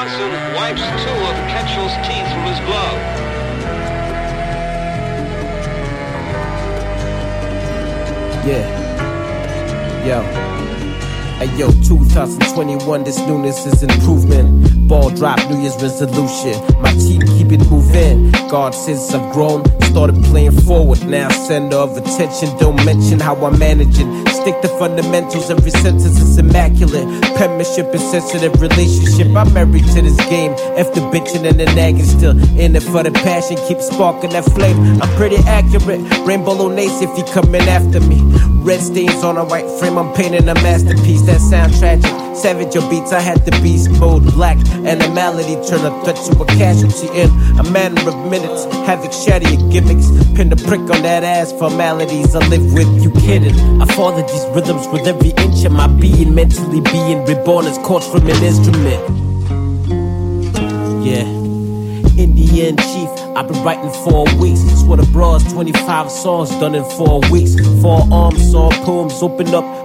Johnson wipes two of Ketchell's teeth from his glove. Yeah. Yo. Hey yo, 2021, this newness is improvement. Ball drop, New Year's resolution. My team keep it moving. God says I've grown, started playing forward. Now center of attention, don't mention how I'm managing. Stick to fundamentals, every sentence is immaculate. Penmanship is sensitive relationship. I'm married to this game. After bitching and the nagging, still in it for the passion. Keep sparking that flame. I'm pretty accurate. Rainbow Lonace if you coming after me. Red stains on a white frame, I'm painting a masterpiece. That sound tragic. Savage your beats, I had the beast mode black. Animality turn a threat to a casualty in a matter of minutes. Havoc shatter your gimmicks. Pin the prick on that ass, formalities I live with, you kidding. I fathered these rhythms with every inch of my being. Mentally being reborn as chords from an instrument. Yeah. Indian chief, I've been writing 4 weeks. Swear to bras, 25 songs done in 4 weeks. 4 arms, saw poems, open up